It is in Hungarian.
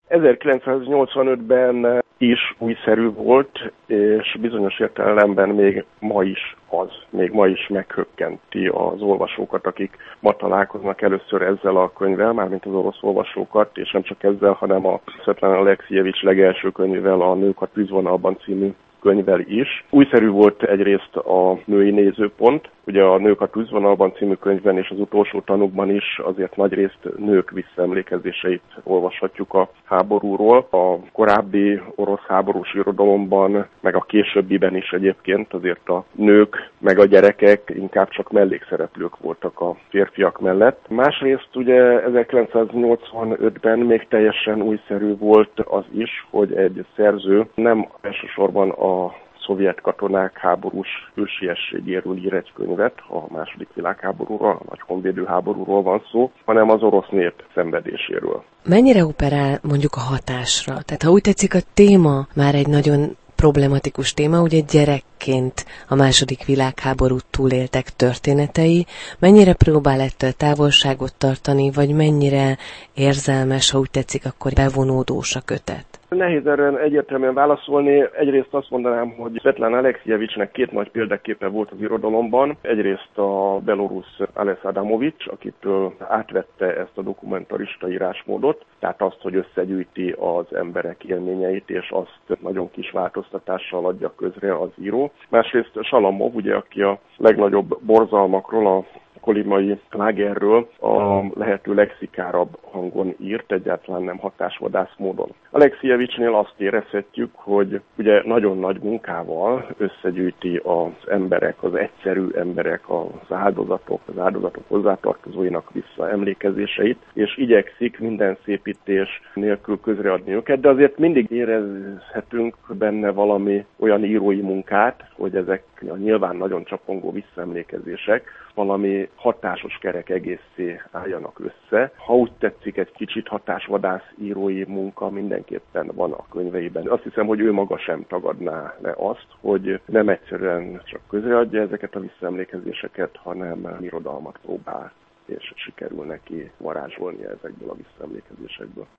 1985-ben is újszerű volt, és bizonyos értelemben még ma is meghökkenti az olvasókat, akik ma találkoznak először ezzel a könyvvel, mármint az orosz olvasókat, és nem csak ezzel, hanem a Svetlana Alexijevics legelső könyvével, a Nők a tűzvonalban című könyvvel is. Újszerű volt egyrészt a női nézőpont, ugye a Nők a tűzvonalban című könyvben és az utolsó tanúkban is azért nagyrészt nők visszaemlékezéseit olvashatjuk a háborúról. A korábbi orosz háborús irodalomban, meg a későbbiben is egyébként azért a nők meg a gyerekek inkább csak mellékszereplők voltak a férfiak mellett. Másrészt ugye 1985-ben még teljesen újszerű volt az is, hogy egy szerző nem elsősorban a szovjet katonák háborús hősiességéről ír egy könyvet, a második világháborúról, a nagy honvédő háborúról van szó, hanem az orosz nép szenvedéséről. Mennyire operál mondjuk a hatásra? Tehát ha úgy tetszik, a téma már egy nagyon problematikus téma, ugye gyerekként a második világháborút túléltek történetei, mennyire próbál ettől távolságot tartani, vagy mennyire érzelmes, ha úgy tetszik, akkor bevonódós a kötet? Nehéz erre egyértelműen válaszolni. Egyrészt azt mondanám, hogy Svetlana Alexijevicsnek két nagy példaképe volt az irodalomban. Egyrészt a belorusz Ales Adamovics, akitől átvette ezt a dokumentarista írásmódot, tehát azt, hogy összegyűjti az emberek élményeit, és azt nagyon kis változtatással adja közre az író. Másrészt Salamov, ugye, aki a legnagyobb borzalmakról, a kolimai lágerről a lehető legszikárabb hangon írt, egyáltalán nem hatásvadász módon. Alexijevicsnél azt érezhetjük, hogy ugye nagyon nagy munkával összegyűjti az emberek, az egyszerű emberek, az áldozatok hozzátartozóinak visszaemlékezéseit, és igyekszik minden szépítés nélkül közreadni őket, de azért mindig érezhetünk benne valami olyan írói munkát, hogy ezek nyilván nagyon csapongó visszaemlékezések valami hatásos kerek egészé álljanak össze. Ha úgy tetszik, egy kicsit hatásvadász írói munka mindenképpen van a könyveiben. Azt hiszem, hogy ő maga sem tagadná le azt, hogy nem egyszerűen csak közreadja ezeket a visszaemlékezéseket, hanem irodalmat próbál, és sikerül neki varázsolnia ezekből a visszaemlékezésekből.